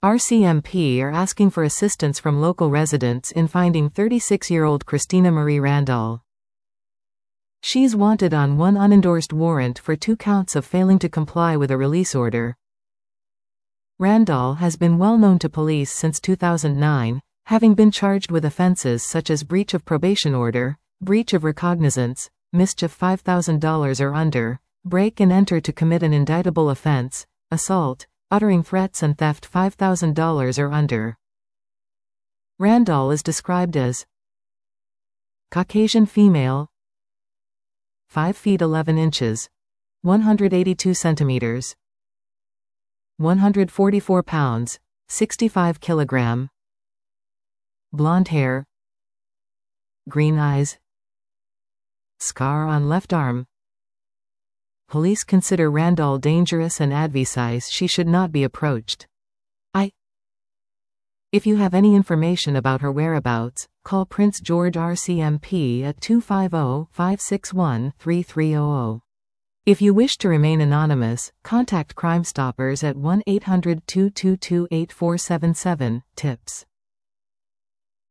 RCMP are asking for assistance from local residents in finding 36-year-old Christina Marie Randall. She's wanted on one unendorsed warrant for 2 counts of failing to comply with a release order. Randall has been well known to police since 2009, having been charged with offenses such as breach of probation order, breach of recognizance, mischief $5,000 or under, break and enter to commit an indictable offense, assault, uttering threats and theft $5,000 or under. Randall is described as Caucasian female, 5 feet 11 inches, 182 centimeters, 144 pounds, 65 kilogram, blonde hair, green eyes, scar on left arm. Police consider Randall dangerous and advise she should not be approached. If you have any information about her whereabouts, call Prince George RCMP at 250-561-3300. If you wish to remain anonymous, contact Crime Stoppers at 1-800-222-8477, tips.